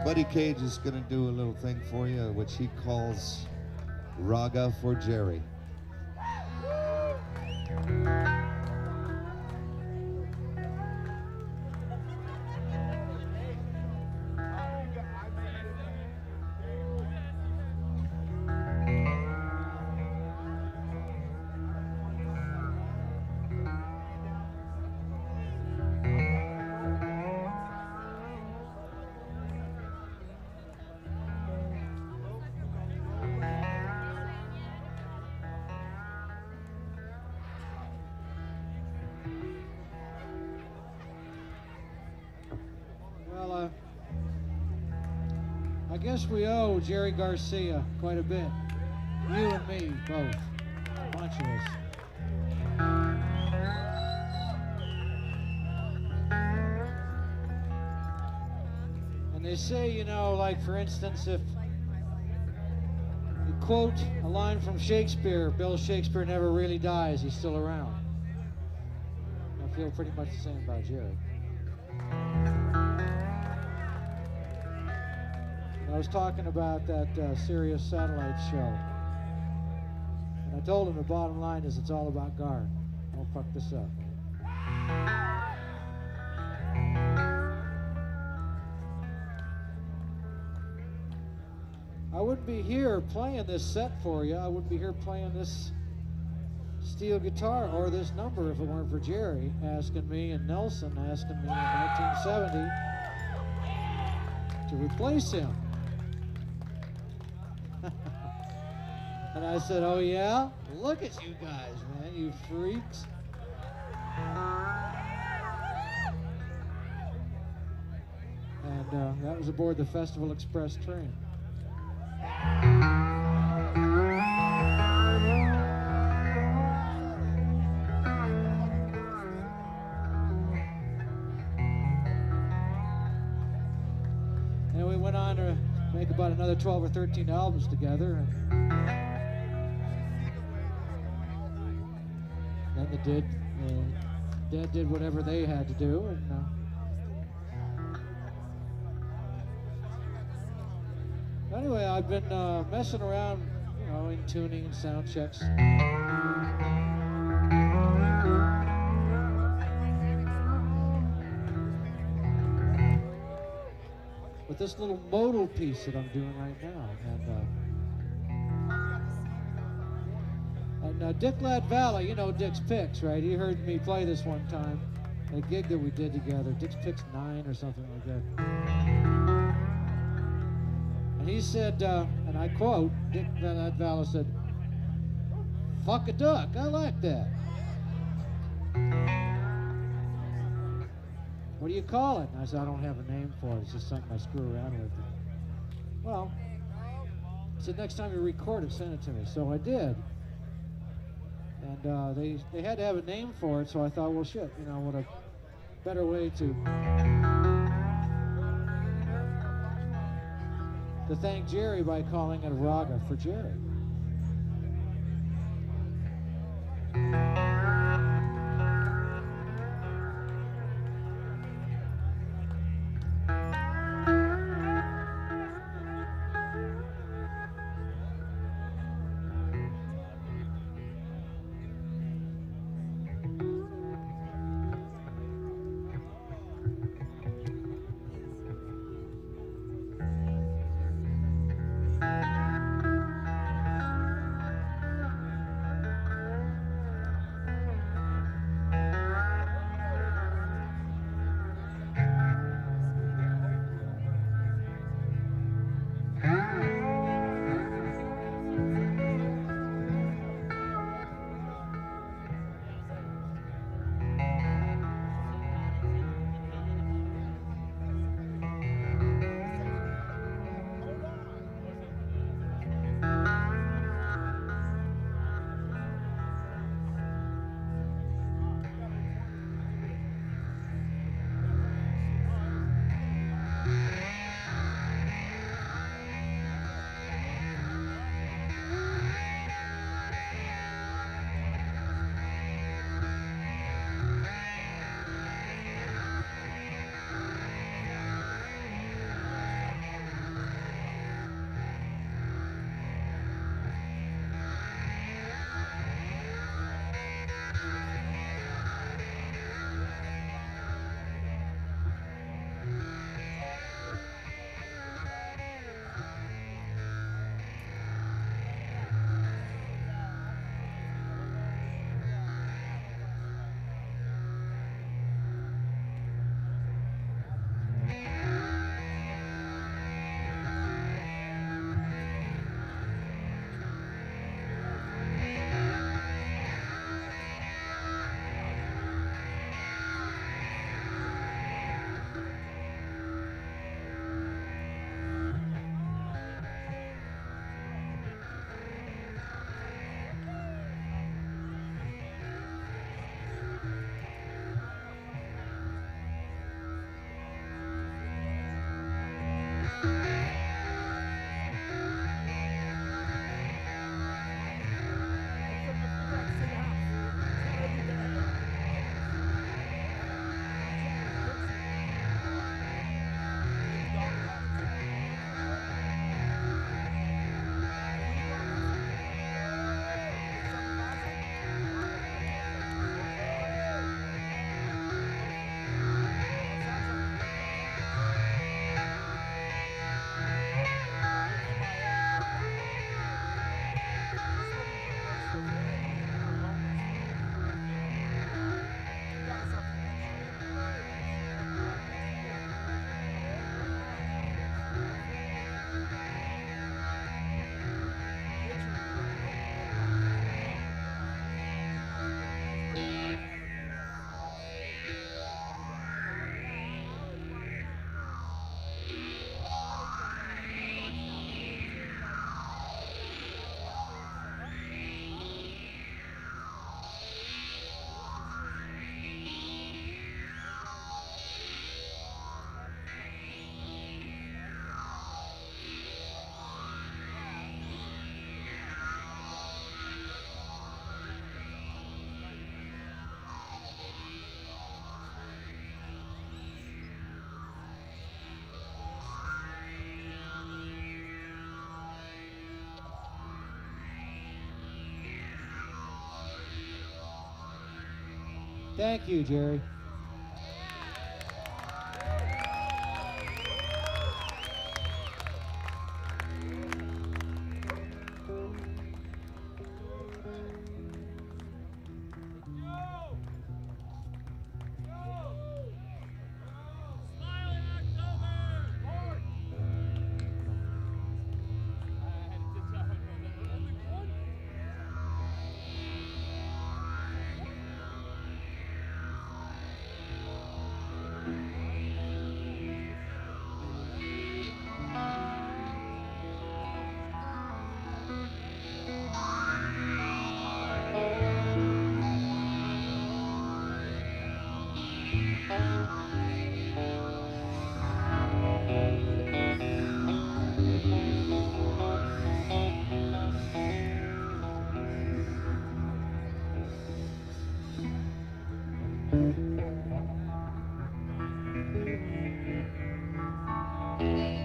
Buddy Cage is going to do a little thing for you, which he calls Raga for Jerry. Well, I guess we owe Jerry Garcia quite a bit. You and me, both. A bunch of us. And they say, you know, like for instance, if you quote a line from Shakespeare, Bill Shakespeare never really dies, he's still around. I feel pretty much the same about Jerry. I was talking about that Sirius satellite show. And I told him the bottom line is it's all about Garth. Don't fuck this up. I wouldn't be here playing this set for you. I wouldn't be here playing this steel guitar or this number if it weren't for Jerry asking me and Nelson asking me in 1970 to replace him. And I said, oh yeah? Look at you guys, man, you freaks. And that was aboard the Festival Express train. And we went on to make about another 12 or 13 albums together. And then Dad did whatever they had to do. And anyway, I've been messing around, you know, in tuning and sound checks. With this little modal piece that I'm doing right now. And Dick Latvala, you know Dick's Picks, right? He heard me play this one time at a gig that we did together. Dick's Picks 9 or something like that. And he said, and I quote, Dick Latvala said, "Fuck a duck, I like that." What do you call it? And I said, I don't have a name for it. It's just something I screw around with. Well, he said, next time you record it, send it to me. So I did. And they had to have a name for it, so I thought, well, shit, you know, what a better way to thank Jerry by calling it a raga for Jerry. Thank you, Jerry.